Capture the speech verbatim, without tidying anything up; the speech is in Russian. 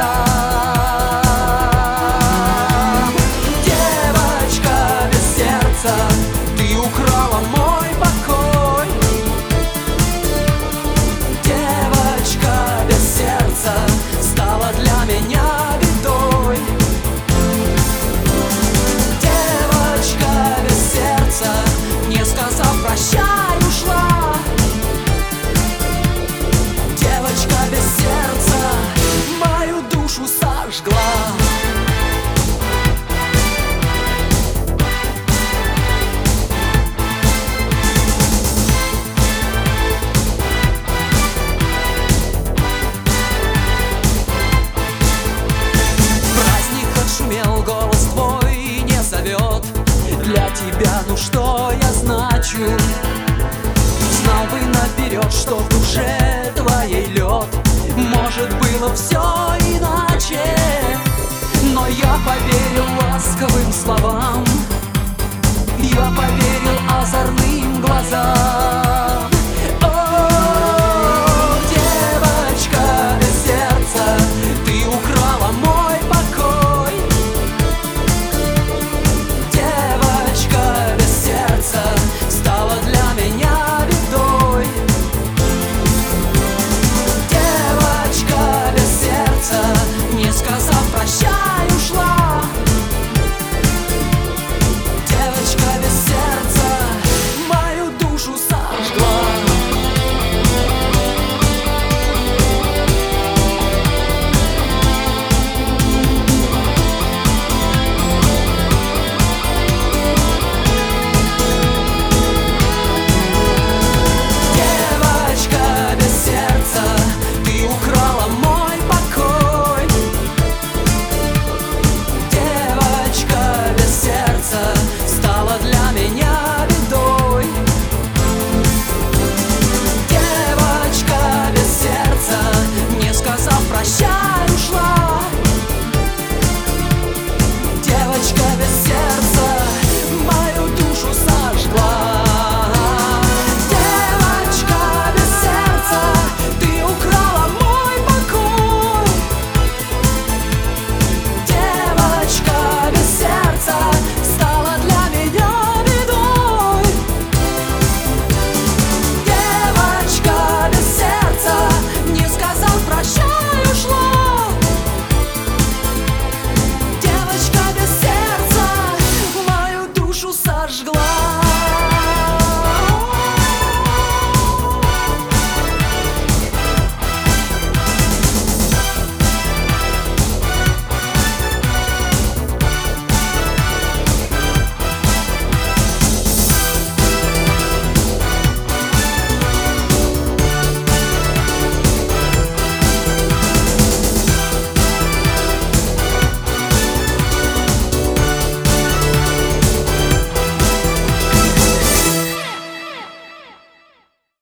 Девочка без сердца, ты украла мой покой. Девочка без сердца стала для меня бедой. Девочка без сердца, не сказав прощай, ушла. Девочка без сердца мою душу сожгла. Шумел голос твой, не зовет. Для тебя, ну что я значу? Знал бы наперед, что в душе твоей лед. Может, было все иначе, но я поверил ласковым словам, я поверил озорным глазам.